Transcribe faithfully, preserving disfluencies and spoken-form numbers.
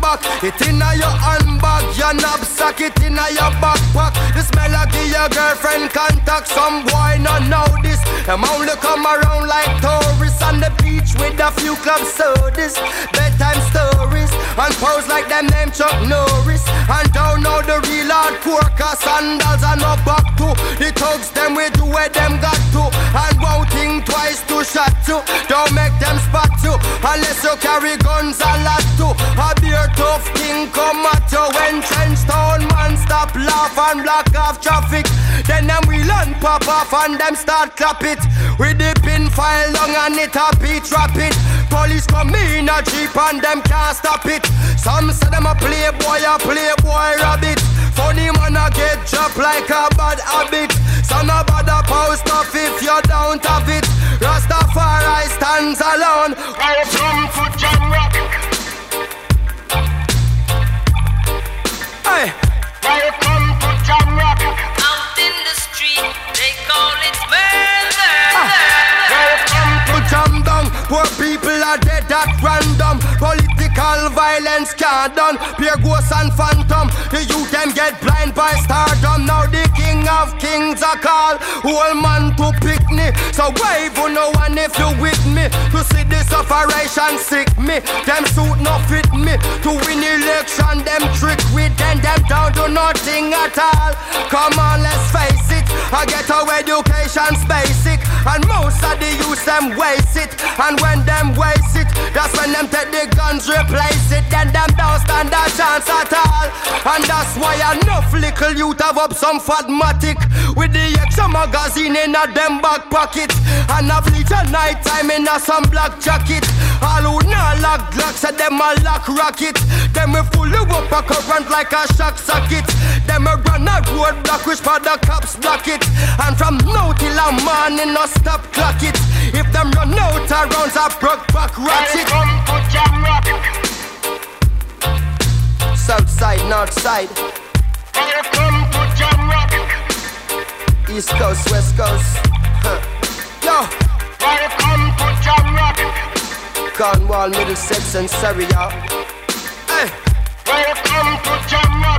back. It inna your handbag, your knapsack, it inna your backpack. The smell of your girlfriend contact. Some boy not know this. Them only come around like tourists on the beach with a few club sodas, bedtime stories, and pose like them name Chuck Norris. And don't know the real hardcore, cause sandals are not back to. The thugs them we do where them got to. And won't think twice to shot to. Don't make them spot you, unless you carry guns a lot to. A beer tough king come at you. When trench town man stop laugh and block off traffic, then them wheel and pop off and them start clap it. With the pin file long and it a beat rapid. Police come in a jeep and them can't stop it. Some say them a playboy, a playboy rabbit. Funny man a get dropped like a bad habit. Some a bother post off if you don't have it. Rastafari stands alone. Welcome to Jam Rock. Hey, welcome to Jam Rock. Out in the street, they call it murder. Ah. Welcome to Jam Down. Poor people are dead at random. Political violence can't done. Pure ghosts and phantom. The youth them get blind by stardom. Now the king of kings are called. Whole man to pick me. So wave on no one if you with me. To see this operation sick me. Them suit no fit me. To win election them trick with them. Them down to nothing at all. Come on let's face it. I get our education's basic. And most of the youth them waste it. And when them waste it, that's when them take the guns replace it. Then them don't stand a chance at all. And that's why enough little youth have up some fatmatic with the extra magazine in a them back pocket. And a bleach at night time in a some black jacket. All who not lock glocks at them a lock rocket. Them we full up a current like a shock socket. Them a run a road block which for the cops block it. And from now till a morning no stop clock it. If them run out of rounds I broke back ratchet. Welcome to Jam Rock. South side, north side. Welcome to Jam Rock. East coast, west coast. Huh. Yo. Welcome to Jam Rock. Cornwall, Middlesex and Surrey, y'all. Hey. Welcome to Jam Rock.